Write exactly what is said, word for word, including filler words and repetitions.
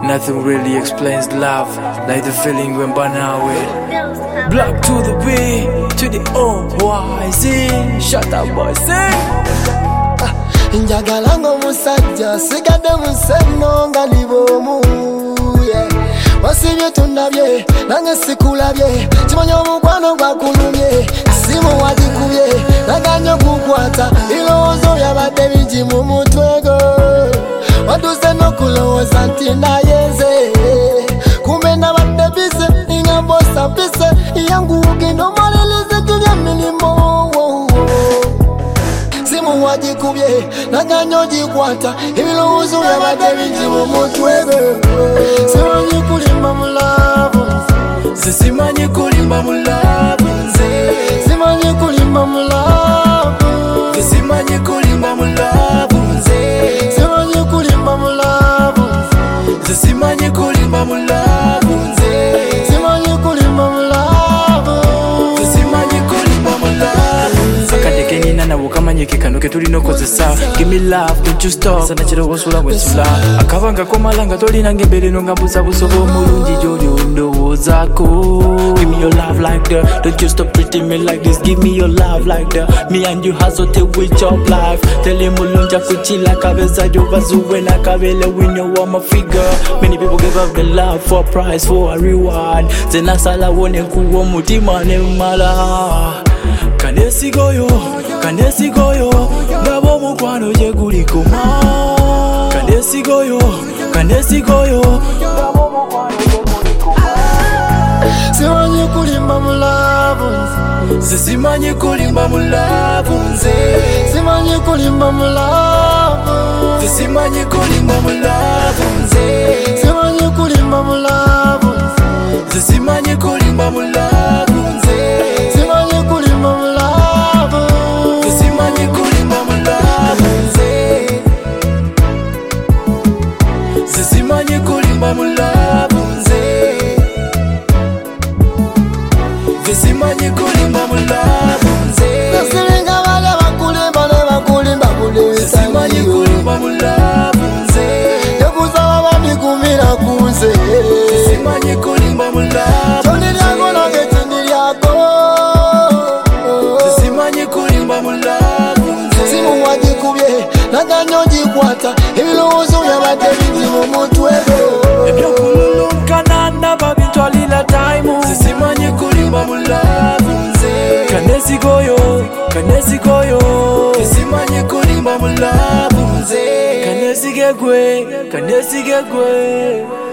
Nothing really explains love like the feeling when Banawe. Black to the B, to the O, Y, Z. Shut up, boy, sing. Njagala ng'omusajja sigadde mu ssenno nga ndi bw'omu wasibye tundabye nange sikulabye kimanya omukwano gwakulumye simu wagikubye naganya okukwata birowoozo byabadde bingi mu mutwe go watuuse n'okulowooza nti nayenze kumbe nabadde bise nga mbosa mpise yangu ogenda omalirize gy'ebyemirimu simu wagikubye naganya ogikwata ebirowoozo byabadde bingi mu mutwe simanyi kulimba mu laavu nze simanyi kulimba mu laavu nze simanyi kulimba mu laavu nze simanyi kulimba mu laavu nze simanyi kulimba mu laavu nze simanyi kulimba mu laavu nze simanyi kulimba mu laavu nze simanyi kulimba mu laavu nze akadde nina nabo kamanyike kano ke tulina okozesa give me love don't you stop sana kiro osula wesula akabanga komala nga tolina ngembere no nga buza busobo mulungi jojo ndowoozako give me your love like that don't you stop treating me like this give me your love like that me and you hustle till we chop life tell him mulunja kuchila kabeza jobazuwe na kabele we know I'm a figure many people give up their love for a price for a reward zenasala wone kuwo mutima ne mala kanesigoyo kanesigoyo ngabo mukwano je gulikoma kanesigoyo kanesigoyo ngabo mukwano je gulikoma simanyi kulimba mu laavu nze simanyi kulimba mu laavu nze simanyi kulimba mu laavu nze simanyi kulimba mu laavu nze simanyi kulimba mu laavu nze simanyi kulimba mu laavu nze simanyi kulimba mu laavu nze simanyi kulimba mu laavu nze nze simanyi kulimba mu laavu nze nze simanyi kulimba mu laavu nze nasiringa bali abakulimba ne bakulimba nze simanyi kulimba mu laavu nze nekusaba babikumira ku nze nze simanyi kulimba mu laavu kyoni lyako nange kindi lyako nze simanyi kulimba mu laavu nze simu wagikubye naganya ogikwata ebirowoozo byabadde bingi mu mutwe ebyokululunkana ndaba bintwalira time nze simanyi kulimba mu laavu nze kanesigoyo kanesigoyo nze simanyi kulimba mu laavu nze kanesige gwe kanesige gwe